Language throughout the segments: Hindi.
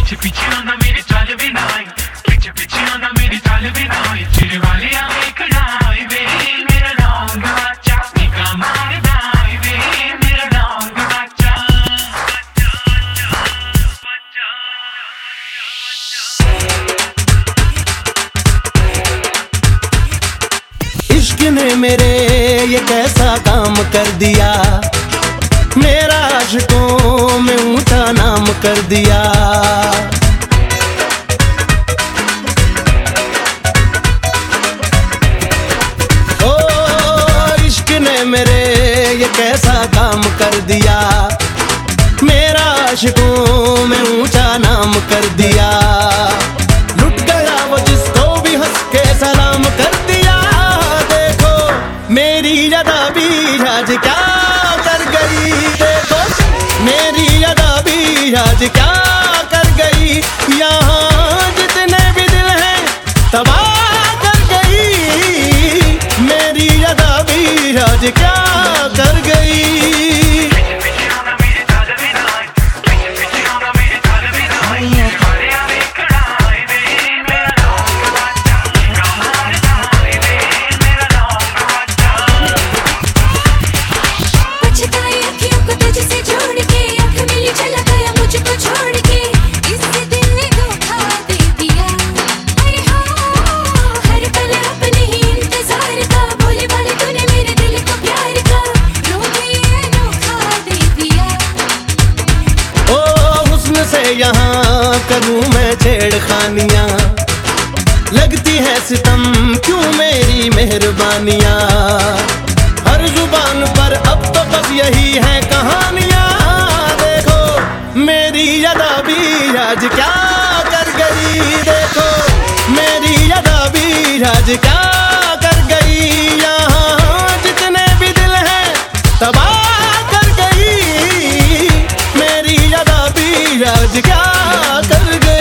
पीछे पीछे आना मेरे चाल भी ना आई, पीछे पीछे आना मेरी चाल भी ना आई, तेरे वाले आवे कढ़ाई वे मेरा रंग बच्चा निका मार दाई वे मेरा रंग बच्चा। इश्क ने मेरे ये कैसा काम कर दिया, मेरा आशिकों में ऊंचा नाम कर दिया। ओ इश्क ने मेरे ये कैसा काम कर दिया, मेरा आशिकों में ऊंचा नाम कर दिया। लुट गया वो जिसको भी हंस के सलाम कर दिया। देखो मेरी अदा भी आज क्या कर गई, देखो मेरी अदा भी आज क्या कर गई। यहाँ जितने भी दिल हैं तबाह कर गई, मेरी अदा भी आज क्या कर गई। यहाँ करूँ मैं छेड़खानियाँ, लगती है सितम क्यों मेरी मेहरबानियाँ। हर जुबान पर अब तो बस यही है कहानियाँ। देखो मेरी अदा भी आज क्या कर गई, देखो मेरी अदा भी आज क्या कर गई। यहाँ जितने भी दिल हैं तबाह कर गई, मेरी अदा भी आज क्या कर गई।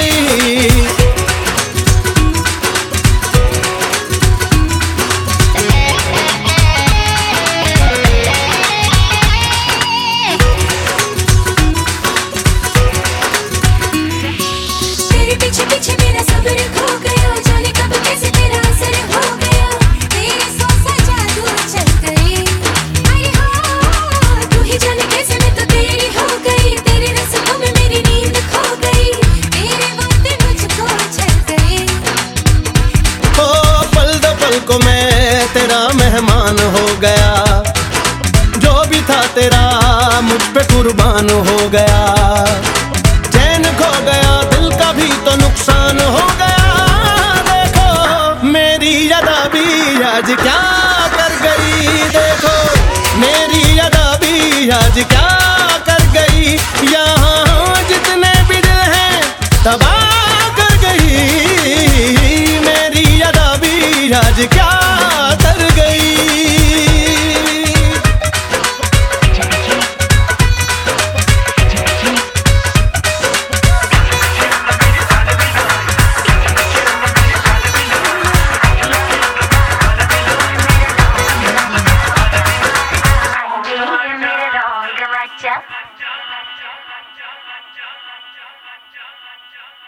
तेरे पीछे पीछे मेरा सब्र खो गया, जाने कब कैसे तेरा असर हो गया। तेरे सौ सजा दूर चल गई, अरे हाँ तू ही जाने कैसे मैं तो तेरी हो गई। तेरे रस्मों में मेरी नींद खो गई, तेरे वादे मुझको चल गए। ओ पल दो पल को मैं तेरा मेहमान हो गया, जो भी था तेरा मुझ पे कुर्बान हो गया। चैन खो गया दिल का भी तो नुकसान हो गया। देखो मेरी अदा भी आज क्या कर गई, देखो मेरी अदा भी आज क्या कर गई। यहाँ जितने भी दिल हैं तबाह कर गई, मेरी अदा भी आज क्या कर गई। मेरा रंग बच्चा।